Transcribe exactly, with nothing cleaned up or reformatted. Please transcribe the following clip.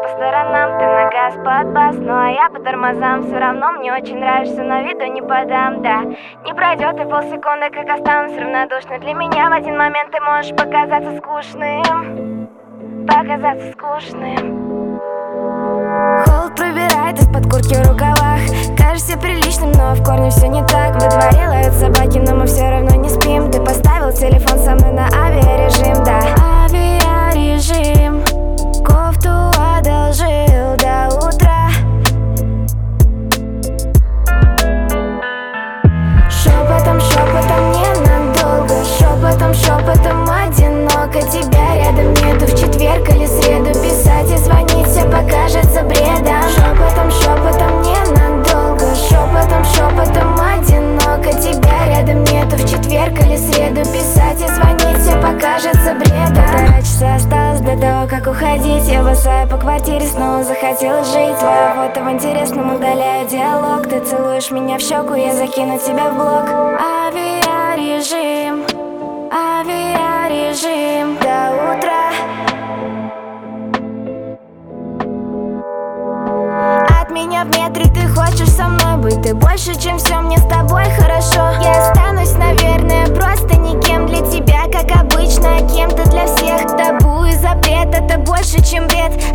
по сторонам, ты на газ под бас, ну а я по тормозам. Все равно мне очень нравишься, но виду не подам, да. Не пройдет и полсекунды, как останусь равнодушной. Для меня в один момент ты можешь показаться скучным, показаться скучным. Холод пробирает из-под куртки в рукавах. Кажешься приличным, но в корне все не так. Во дворе лают собаки, но мы все равно не спим. Ты поставил телефон со мной на авиарежим, да. Авиарежим, кофту одолжил до утра. Шепотом, шепотом ненадолго, шепотом, шепотом одиноко. Тебя рядом нету в четверг или среду. Писать и звонить все покажется бредом. Шепотом, шепотом ненадолго, шепотом, шепотом одиноко. Тебя рядом нету в четверг или среду. Писать и звонить все покажется бредом. Полтора часа осталось до того, как уходить. Я босая по квартире, снова захотелось жить. Твое фото в интересном, удаляю диалог. Ты целуешь меня в щеку, я закину тебя в блог. Авиарежим, авиарежим до утра. От меня в метре ты хочешь со мной быть. Ты больше, чем все, мне с тобой хорошо. Я останусь, наверное, просто никем для тебя, как обычно, а кем-то для всех. Табу и запрет, это больше, чем бред.